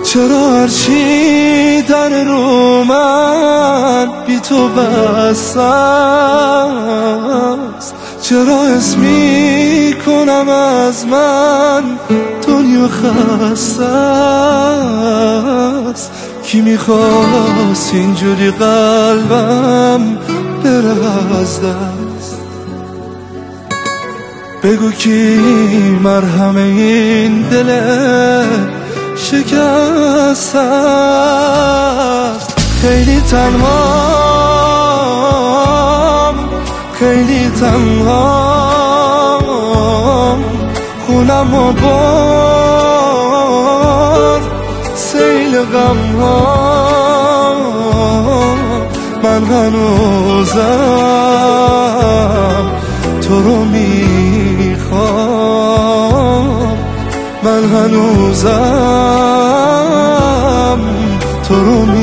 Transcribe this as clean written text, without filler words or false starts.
چرا هرچی در رو من بی تو بسته است؟ چرا حس می کنم از من دنیا خسته است؟ کی میخواست اینجوری قلبم بره از دست؟ بگو کی مرهم این دل شکست است؟ خیلی تنهام، خیلی تنهام، خونم و بار سیل غم ها. من هنوزم تو رو میخوام، من هنوزم تو رو